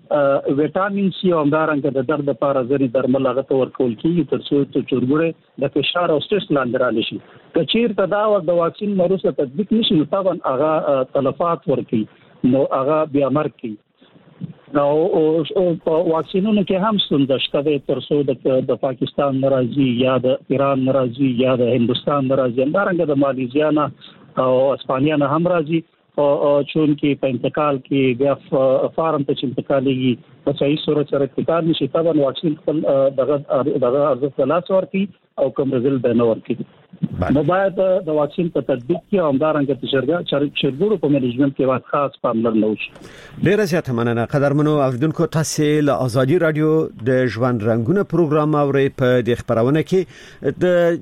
وټامین سی او همدارنګه د درد لپاره ځینې درمل هغه ته ورکول کیږي تر څو چې چرګوړي د فشار او سټرس لاندې رالي شي. که چیرته دا د واکسین وروسته تطبیق نشي نو طبعا هغه تلفات ورکي نو هغه بیا مرګ کوي. نو او واکسینونو کې هم ستونزه شته تر څو د پاکستان ناراضي یا د ایران ناراضي یا د هندستان ناراضي همدارنګه د ماليزیا نه او اسپانیا نه هم راځي او چون کې په انتقال کې بیا فارم ته انتقالېږي په صحیح صورت سره انتقال نشي طبعا واکسین خپل دغه ارزښت لاس ورکړي او کوم رزلټ نه ورکړي. نو باید د واکسین په تطبیق کې همدارنګه چرګوړو په منیجمنت کې واخ خاص پاملرنه وشي. ډیره زیاته مننه قدرمنو اوریدونکو تاسو له ازادي رادیو د ژوند رنگونه پروګرام اوري په د خبرونه کې د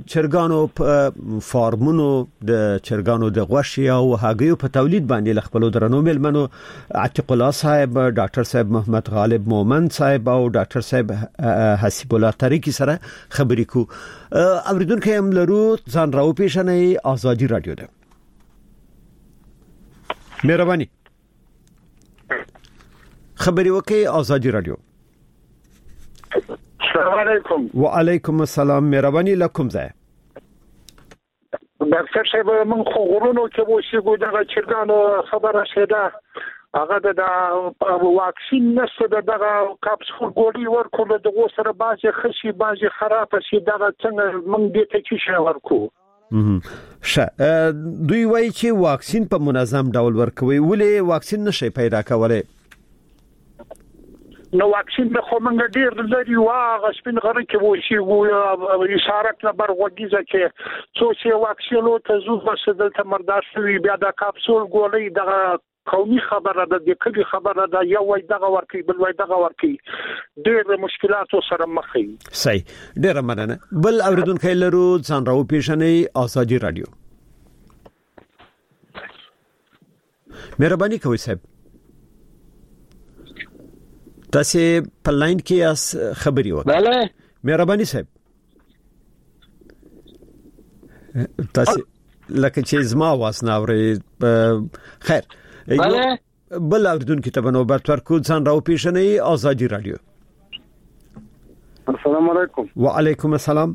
چرګانو فارمونو د چرګانو د غوښې او هګیو په تولید باندې خپل درنو ملمنو عتیق الله صاحب ډاکټر صاحب محمد غالب مومند صاحب او ډاکټر صاحب حسیب الله طریقی سره خبرې کو. اوریدونکو هم لرو ځان راو پیښنې ازادي رادیو ده. مهرباني خبري وکي ازادي رادیو. السلام علیکم. وعلیکم السلام. مهرباني لکم ځای. ډاکټر صاحب من خو غوړونو کې وشي دغه چرګانو خبره شته هغه د واکسین نشته دغه کاپسول ګولۍ ورکول دغه سره بازي خشي بازي خراب شي دغه څنګه موږ دې ته چې ورکو. دوی وایي چې واکسین په منظم ډول ورکوي ولې واکسین نشي پیدا کولای؟ نو واکسین به خو موږ ډیر لري واغ سپین غره کې وشي اشارت نه برغوږیزه کې څو چې واکسینو ته زو بس دلته مرداشوي بیا د کاپسول ګولۍ دغه قومي خبره ده د کلی خبره ده یو وای دغه ورکی بل وای دغه ورکی ډېر مشکلات سره مخ دي. صحیح ډېر مننه. بل اوریدونکو لرو ځان راو پیښنې ازادي رادیو. مهرباني کوئ صاحب تاسو په لاین کې اس خبري وکړئ. بله مهرباني صاحب تاسو لکه چې زما واسنه اوري خیر بل اوریدونکو ته نوبت ورکو ځان راو پیښنې ازادي رادیو. السلام علیکم. وعلیکم السلام.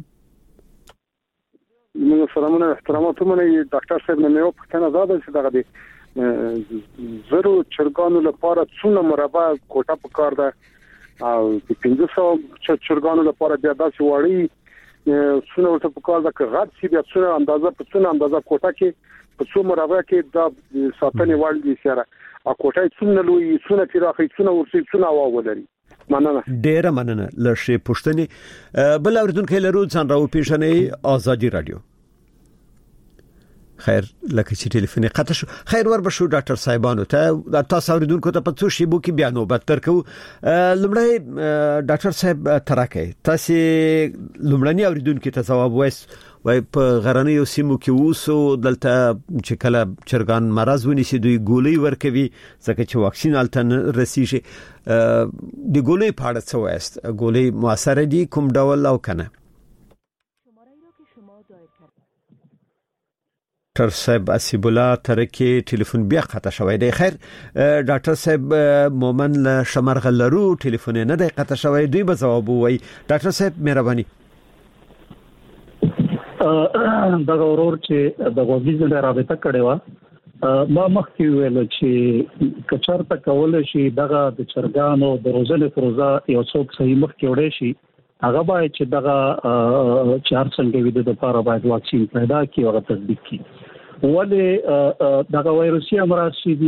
موږ سلامونه احتراماتونه ډاکټر صاحب نه یو پښتنه زاده چې دغه دي زرو چرګانو لپاره څونه مربع کوټه پکار ده او د 1500 چرګانو لپاره بیا داسې وړي څونه ورته پکار ده که غټ شي بیا څونه اندازه کوټه کې په څو مربع کې د ساتنې وړ دي سره او کوټه څونه لوی څونه تیراخي څونه ورسي څونه واولري. مننه ډیره مننه لشه پښتنې. بل اوریدونکو لرو ځان راو پیښنې ازادي رادیو. خیر لکه چې ټلیفون قطع شو خیر ور بشو ډاکټر صاحبانو ته تاسو اوریدونکو ته په څو شی بو کې بیان وبتر کو لمړی ډاکټر صاحب ترکه تاسو لمړنی اوریدونکو ته جواب وای په غرنیو سیمو کې ووسو دلته چې کله چرګان مرز ونیسي دوی ګولۍ ورکوي ځکه چې واکسین الته رسیږي د ګولۍ په اړه څه وایست ګولۍ موثر دي کوم ډول او کنه ډاکټر صاحب اسیب الله ترکی ټلیفون بیا قطع شوی دی خیر ډاکټر صاحب مومن له شمرغه لرو ټلیفون نه دی قطع شوی دوی به جواب وای ډاکټر صاحب مهرباني دا ورور چې د غوږی د رابطه کړي وا ما مخکې ویل چې کچرته کول شي دغه د چرګانو د روزنې پروژه یو څوک صحیح مخکې وړي شي هغه باید چې دغه چار څنګه ویده د لپاره باید واکسین پیدا کړي او تطبیق کړي ولې دغه وایروسي امراض چې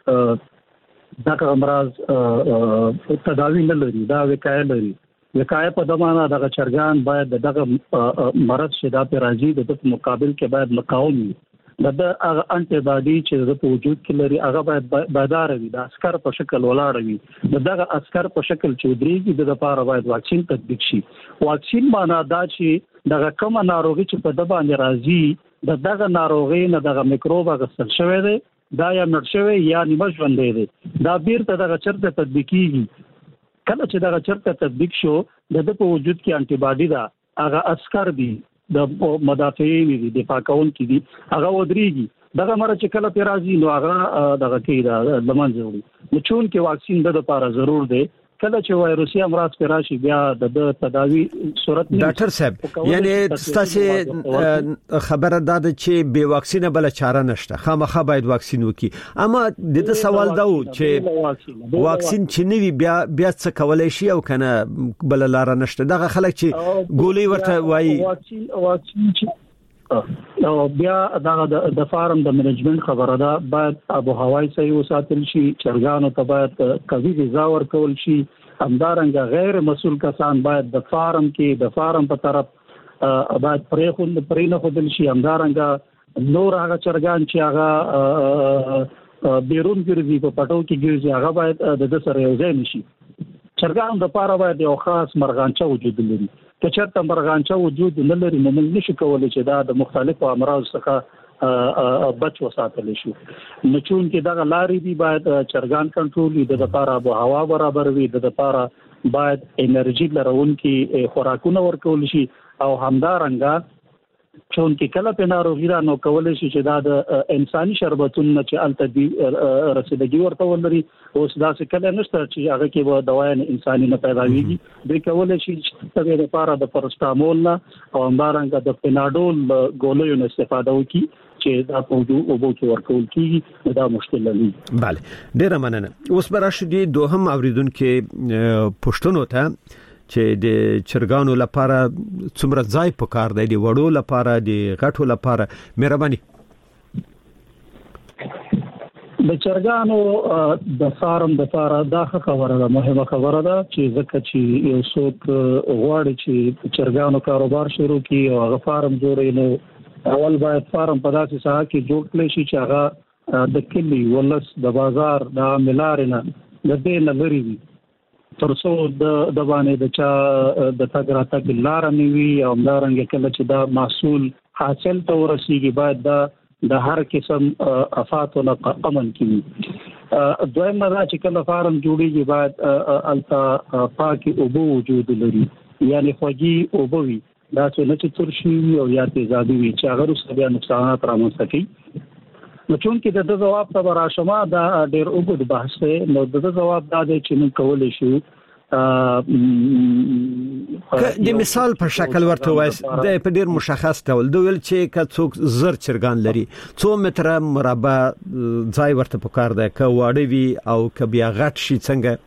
دي دغه امراض تداوی نه لري دا وقایه لري وقایه په دمانه دغه چرګان باید دغه مرض شدا په راځي د مقابل کې باید مقاوم وي د هغه انټي باډي چې د وجود کې لري هغه باید بادار وي د اسکر په شکل ولاړ وي دغه اسکر په شکل چې درېږي د لپاره باید واکسین تطبیق شي واکسین معنا دا چې دغه کوم ناروغي چې په د باندې راځي دغه ناروغي نه دغه میکروب غسل شوی دی دا یا مړ شوی یا نیمه ژوندی دی دا بیرته دغه چرته تطبیقيږي کله چې دغه چرته تطبیق شو د په وجود کې انټي باډي دا هغه اسکر دی د مدافعین دي دفاع کوونکي دي هغه ودرېږي دغه مر چې کله پیرازي نو هغه دغه کې دا لمنځه وړي نو چون کې واکسین د لپاره ضرور دی کله چې وایروسي امراض پیراشي بیا د تداوی صورت ډاکټر صاحب یعنی تاسو خبره ده چې به واکسینه بل چاره نشته خامخا باید واکسین وکي اما د سوال دا و چې واکسین چې نوی بیا څه کولای شي او کنه بل لار نشته دغه خلک چې ګولۍ ورته وایي واکسین او بیا د فارم د منیجمنت خبره ده باید ابو هوای صحیح وساتل شي چرګانو ته باید قوي غذا ورکول شي همدارنګه غیر مسؤل کسان باید د فارم کې د فارم په طرف باید پرې نه خدل شي همدارنګه نور هغه چرګان چې هغه بیرون ګرځي په پټو کې ګرځي هغه باید د سره یو ځای نشي چرګان د لپاره باید یو خاص مرغانچه وجود لري که چېرته مرغانچه وجود نه لري نو موږ نشو کولای چې دا د مختلفو امراض څخه بچ وساتل شي نو چون کې دا لارې دی باید چرګان کنټرول دي د لپاره ابو هوا برابر وي د لپاره باید انرژي لرونکي خوراکونه ورکول شي او همدارنګه چون کې کله په ناروغي را نو کولای شي چې دا د انساني شربتونو چې التدی رسیدګي ورته ولري اوس دا څه کله نشته چې هغه کې به دوايان انساني نه پیدا ويږي دوی کولای شي چې د لپاره د پرستامول او همدارنګه د پیناډول ګولایو نه استفاده وکړي چې دا په اوبو کې ورکول کیږي دا مشکل لري bale ډیر مننه اوس براشدي دوهم اوریدونکو پښتنو ته چې د چرګانو لپاره څومره ځای پکار دی د وړو لپاره د غټو لپاره مهرباني د چرګانو د فارم د لپاره دا خبره ده مهمه خبره ده چې ځکه چې یو څوک غواړي چې چرګانو کاروبار شروع کړي او هغه فارم جوړي نو اول باید فارم په داسې ځای کې جوړ کړي شي چې هغه د کلی ولس د بازار د ملارنه د دې نه لري وي ترڅو د باندې د چا د تګراته کې لار نیوي او همدارنګه کله چې دا محصول حاصل ته ورسیږي باید د هر قسم افاتو نه امن کیږي دویمه دا چې کله فارم جوړیږي باید التا پاکي اوبو وجود لري یعنی خوږی اوبو وي دا چې نه ترشي او یا تیزابي وي چې هغه سره بیا نقصانات رامنځته کوي نو چون کې د جواب ته راشمه دا ډېر اوږد بحث دی نو د جواب دا دی چې موږ کولای شو د مثال په شکل ورته وایي د په ډېر مشخص ډول دویل چې کڅوک زر چرګان لري 2 متره مربع ځای ورته پکار دی ک واړه وي او ک بیا غټ شي څنګه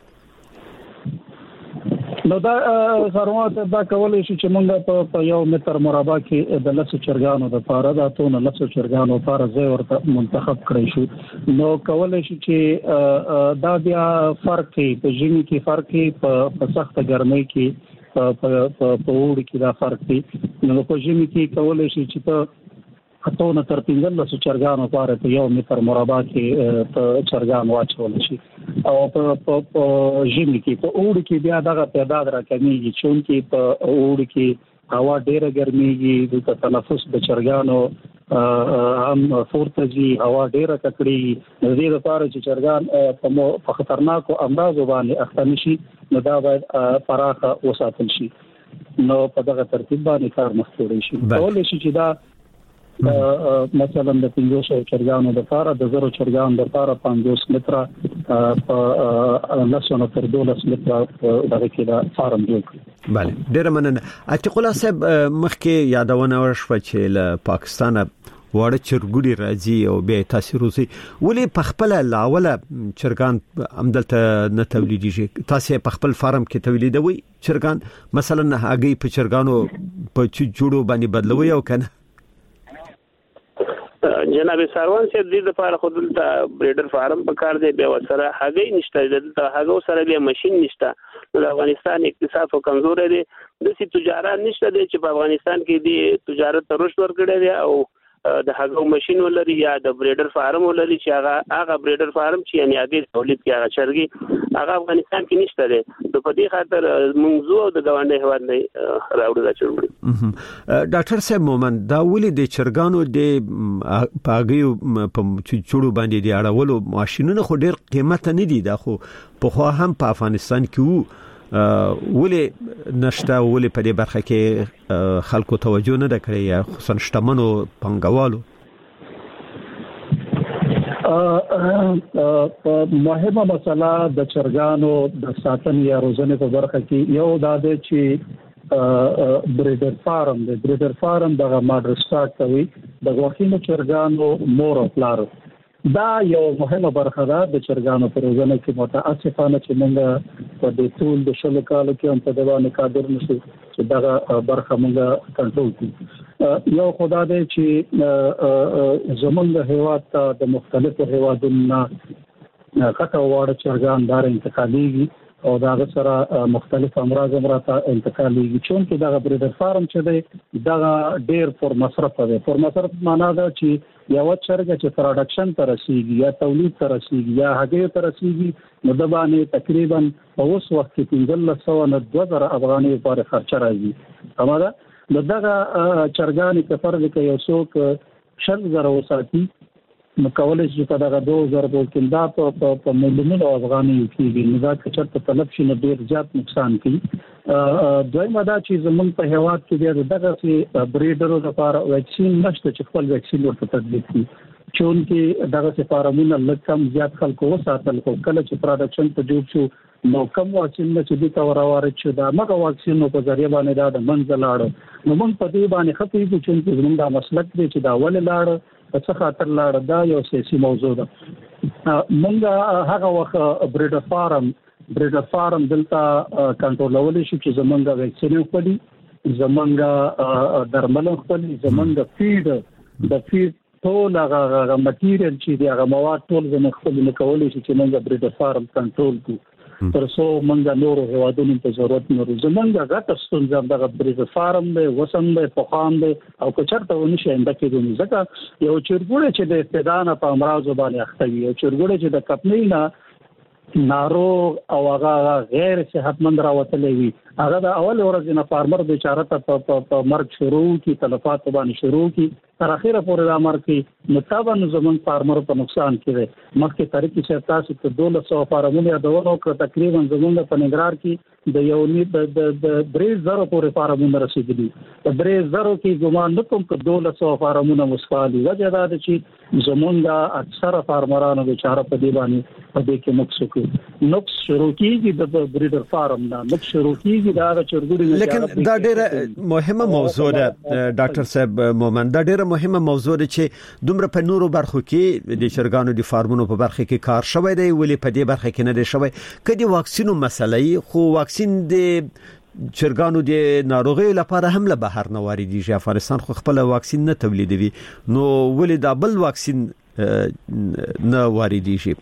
نو دا ضرورت دا کولای شي چې موږ په یو متر مربع کې د لاسو چرګانو د لپاره دا ټول لاسو چرګانو لپاره ځای ورته منتخب کړی شو نو کولای شي چې دا بیا فرق کې په ژمي کې فرق کې په سخت ګرمۍ کې په وړ کې دا فرق دی نو په ژمي کې کولای شي چې په اتونه تر 15 چرګانو لپاره په 1 متر مربع کې ته چرګان واچول شي او په ژمي کې په اوړي کې بیا دغه تعداد راکمیږي چې په اوړي کې هوا ډیره ګرميږي د تنفس د چرګانو هم فورتجي هوا ډیره ککړي د دې لپاره چې چرګان په خطرناکو امراض باندې اخته نشي نو دا باید پراخه وساتل شي نو په دغه ترتیب باندې کار مخ وړي شي کولای شي چې دا مثلا د 500 چرګانو د لپاره د 0 چرګانو د لپاره 50 متر په لاسونه تر 12 متر دغه کې دا فارم جوړ کړي. bale ډیر مننه. عتیق الله صاحب مخکې یادونه ورشوه چې له پاکستان وړه چرګوډي راځي او به تاسو روسي ولې په خپل لاوله چرګان عمدلته نه تولیديږي تاسو په خپل فارم کې تولیدوي چرګان مثلا هغه په چرګانو په جوړو باندې بدلوي او کنه جناب سروان صاحب دې لپاره خود د بریډر فارم په کار دی به وسره هغه نشته د هغه سره به ماشين نشته د افغانستان اقتصاد او کمزوري دي د سي تجارت نشته چې په افغانستان کې دي تجارت ترشت ورګړي دي او د هغه ماشين ولري یا د بریډر فارم ولري چې هغه بریډر فارم چې یعنی هغه تولید کې هغه چرګي هغه افغانستان کې نشته دي په دې خاطر منځو د غونډې هواد نه راوړل چرګي. ډاکټر صاحب مومن دا ولې د چرګانو د پاګیو په چوړو باندې دی اړولو ماشينونه خو ډیر قیمت نه دي دا خو په خو هم په افغانستان کې ولې نشته ولې په دې برخه کې خلکو توجه نه کړی یا خصوصا شتمنو پنګوالو مهمه مسله د چرګانو د ساتنې یا روزنې په برخه کې یو دا دی چې بریډر فارم دغه ماډر سٹارټ کوي د غوښینو چرګانو مور او پلار دا یو مهمه برخه ده د چرګانو په روزنه کې متاسفانه چې موږ په دې ټول د شلو کالو کې هم په دغه قادر نشو چې دغه برخه موږ کنټرول کړو. یو خدای دې چې زمونږ هیواد ته د مختلفو هیوادونو کټه وړ چرګان دار انتقاليږي او دا سره مختلف امراض امراته انتقاليږي چې دغه بریډر فارم چې دی دغه ډیر پر مصرف دی. پر مصرف معنا دا چې یو چرګ چې پروډکشن تر رسیږي یا تولید تر رسیږي یا هغه تر رسیږي نو د باندې تقریبا په اوس وخت کې 1500 نه 2000 افغانۍ لپاره خرچ راځي. همدا دغه چرګان په فرض کې یو څوک 6000 وساتي نو کولای شي په دغه 2000 کې دا په ملیونونو افغانۍ کې نو دا چې په طلب شي نو ډیر زیات نقصان کوي. دویمه دا چې زمونږ په هیواد کې دغه بریډرو لپاره ویکسین نشته چې خپل ویکسین ورته تطبیق کړي چون کې دغه فارمونه لکم زیات خلکو وساتل خو کله چې پروډکشن ته جوړ شو نو کوم واکسین چې د تورور چې دا مګه واکسین په ذریعہ باندې دا د منځ لاړ نو موږ په دې باندې خپې چې چې زمونږ د مسلک دی چې دا ول لاړ په څه خاطر لاړ دا یو سیاسي موضوع ده. موږ هغه وخت بریډر فارم دلته کنټرولول شي چې زمونږ ویکسین خپلې زمونږ درمل خپلې زمونږ د فیډ ټول هغه ماتیریال چې دی هغه مواد ټول زموږ خپل کولای شي چې موږ بریډر فارم کنټرول کړو تر څو موږ نور هیوادونو ته ضرورت نه لرو. زمونږ غټه ستونزه دغه بریډر فارم دی وسم دی فخام دی او که چرته ونشي انده کېدونی ځکه یو چرګوړی چې د ابتدانه په امراض باندې اخته وي یو چرګوړی چې د کپنۍ نه ناروغ او هغه غیر صحتمند راوتلې وي هغه د اول ورځ نه فارمر بیچاره ته په مرګ شروع کی تلفات باندې شروع کی تر اخره پورې د امر کې متابن زمون فارمر په نقصان کړي مخکې طریقې چې تاسو ته 1200 فارمونه دونو کړ تقریبا زمون په نګرار کې د یونی د 3000 پورې فارمونه رسیدلي د 3000 کې ګمان نه کوم چې 1200 فارمونه مسفالي وجه دا چې زمون د اکثر فارمرانو بیچاره په دی باندې په دې کې نقص شروع کیږي د بریډر فارم نه نقص شروع کیږي دا چرګوړي لیکن دا ډېر مهمه موضوع ده ډاکټر صاحب مومن دا ډېر مهمه موضوع ده چې دومره په نورو برخو کې د چرګانو د فارمونو په برخه کې کار شوی دی ولې په دې برخه کې نه دی شوی کدي واکسینو مسلې خو واکسین د چرګانو د ناروغي لپاره هم له بهر نه واردېږي افغانستان خو خپل واکسین نه تولیدوي نو ولې دا بل واکسین نه واردېږي.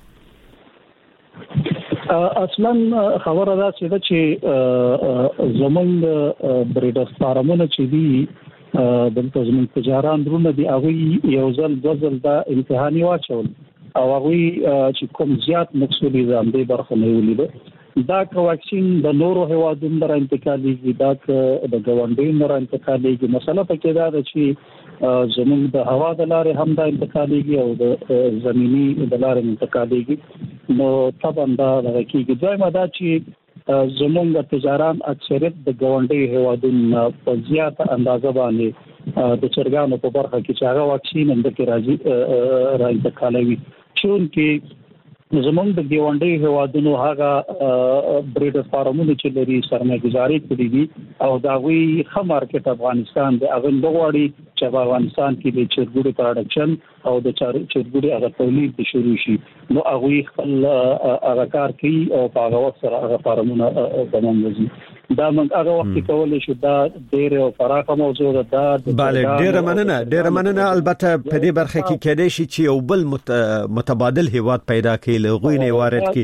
اصلا خبره دا چې زمونږ بریډر فارمونه چې دي دلته زموږ تجاران درونه دي هغه یو ځل دوزل دا امتحاني واچول او هغه چې کوم زیات مقصودی ځاندې برخه نه ولیدل دا واکسین د نورو هوادونو در انتقالېږي دا د ګاونډیو در انتقالېږي مسله پکې دا ده چې زموږ د هوا د لارې هم دا انتقالېږي او د زمینی د لارې انتقالېږي نو طبعا دا کېږي دویمه دا چې زموږ تجاران اکثریت د ګاونډیو هوادونو په زیاته اندازه باندې د چرګانو په برخه کې چې هغه واکسین هم د راځي را انتقالوي چونکه زمونږ د ګاونډي هوادونو هغه بریډر فارمونه چې لري سرمایه‌ګذاري کړې دي او دا وی ښه مارکیټ افغانستان د هغه لغړی چې افغانستان کې د چرګوړي پروډکشن او د چرګوړي هغه تولید شروع شي نو هغه خپل هغه کار کوي او په هغه وخت سره هغه فارمونه دمنځي دا موږ هغه وخت کولای شو دا ډېر فراخه موضوع ده دا bale ډېر مننه البته په دې برخه کې کېدای شي چې یو بل متبادل هیواد پیدا کړي لغوی نه وارد کړي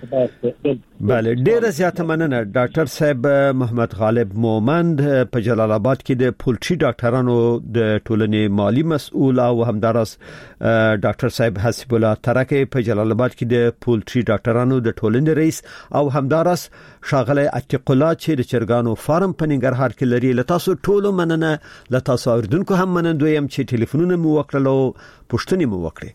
bale ډېر زیاته مننه ډاکټر صاحب محمد غالب مومند په جلال آباد کې د پولټري ډاکټرانو د ټولنې مالی مسؤل او همدارس ډاکټر صاحب حسب الله ترکه په جلال آباد کې د پولټري ډاکټرانو د ټولنې رئیس او همدارس شاغله عتیق الله چې د چرګانو فارم په ننګرهار کې لري لتاسو ټولو مننه لتاسو اوردونکو هم مننه دویم چې ټلیفونونه مو وکړلو پښتني مو وکړي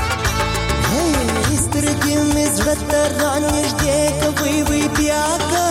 سترګې مې زړه ته رانږدې کوي بیا